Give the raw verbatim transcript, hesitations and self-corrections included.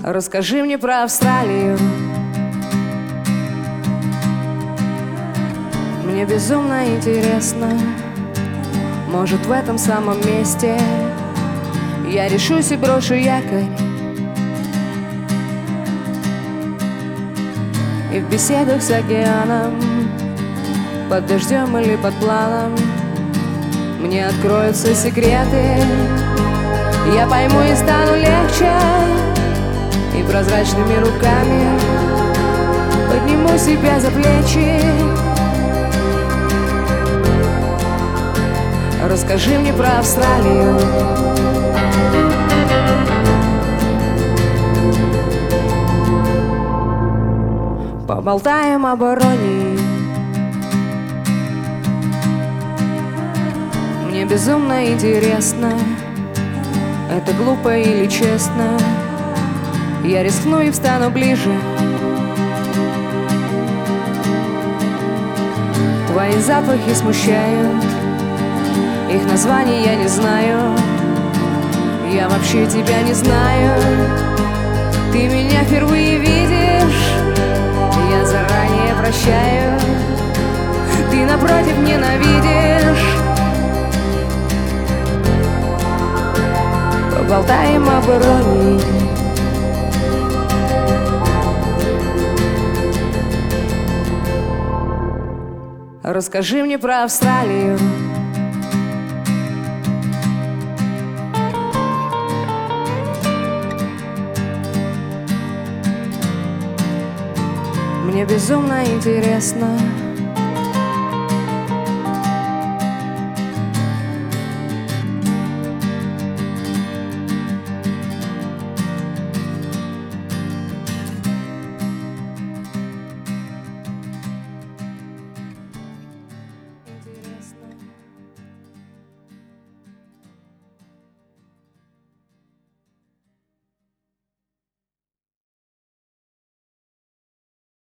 Расскажи мне про Австралию. Мне безумно интересно. Может, в этом самом месте я решусь и брошу якорь, и в беседах с океаном, под дождем или под планом, мне откроются секреты. Я пойму и стану легче, и прозрачными руками подниму себя за плечи. Расскажи мне про Австралию. Поболтаем об иронии. Мне безумно интересно, это глупо или честно. Я рискну и встану ближе. Твои запахи смущают, их названий я не знаю. Я вообще тебя не знаю. Ты меня впервые видишь, я заранее прощаю. Ты напротив ненавидишь. Поболтаем об иронии. Расскажи мне про Австралию. Мне безумно интересно.